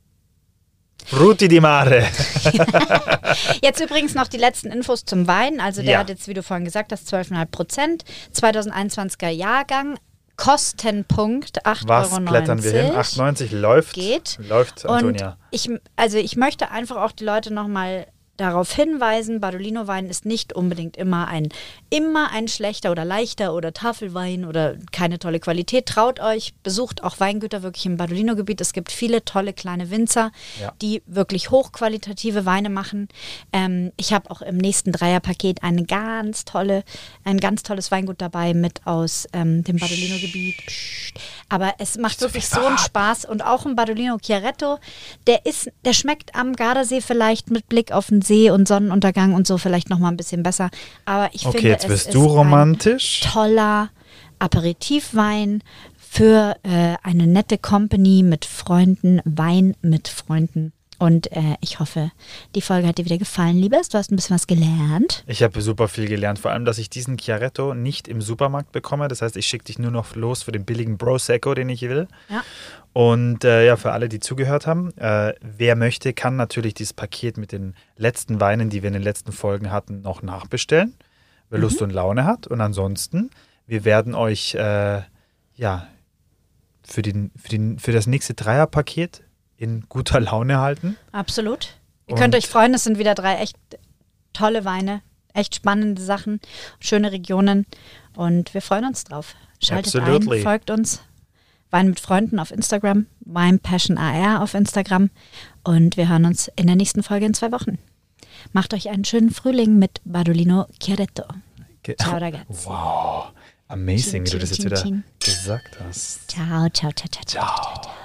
Frutti di mare. Jetzt übrigens noch die letzten Infos zum Wein. Also der Ja. hat jetzt, wie du vorhin gesagt hast, zwölf Komma fünf Prozent. zweitausendeinundzwanziger Jahrgang. Kostenpunkt acht Was Euro neunzig. klettern wir hin? acht neunzig läuft. Geht. Läuft, Antonia. Und ich, also ich möchte einfach auch die Leute nochmal darauf hinweisen, Bardolino-Wein ist nicht unbedingt immer ein, immer ein schlechter oder leichter oder Tafelwein oder keine tolle Qualität. Traut euch, besucht auch Weingüter wirklich im Bardolino-Gebiet. Es gibt viele tolle kleine Winzer, Ja. die wirklich hochqualitative Weine machen. Ähm, ich habe auch im nächsten Dreierpaket eine ganz tolle, ein ganz tolles Weingut dabei mit aus ähm, dem Bardolino-Gebiet. Psst. Aber es macht so wirklich viel so einen verraten. Spaß und auch ein Bardolino Chiaretto, der ist, der schmeckt am Gardasee vielleicht mit Blick auf den See und Sonnenuntergang und so vielleicht noch mal ein bisschen besser. Aber ich Okay, finde, jetzt es bist ist du ein romantisch. toller Aperitivwein für äh, eine nette Company mit Freunden, Wein mit Freunden. Und äh, ich hoffe, die Folge hat dir wieder gefallen, Liebes. Du hast ein bisschen was gelernt. Ich habe super viel gelernt, vor allem, dass ich diesen Chiaretto nicht im Supermarkt bekomme. Das heißt, ich schicke dich nur noch los für den billigen Prosecco, den ich will. Ja. Und äh, ja, für alle, die zugehört haben, äh, wer möchte, kann natürlich dieses Paket mit den letzten Weinen, die wir in den letzten Folgen hatten, noch nachbestellen, wer Mhm. Lust und Laune hat. Und ansonsten, wir werden euch äh, ja für, den, für, den, für das nächste Dreierpaket in guter Laune halten. Absolut. Ihr Und- könnt euch freuen, es sind wieder drei echt tolle Weine, echt spannende Sachen, schöne Regionen und wir freuen uns drauf. Schaltet Absolutely. ein, folgt uns. Wein mit Freunden auf Instagram, Wine Passion A R auf Instagram und wir hören uns in der nächsten Folge in zwei Wochen. Macht euch einen schönen Frühling mit Bardolino Chiaretto. Ge- Ciao, ragazzi. Wow, amazing, wie du das jetzt Chin, wieder chin, gesagt hast. Ciao, ciao, ciao, ciao, ciao. Ciao. ciao.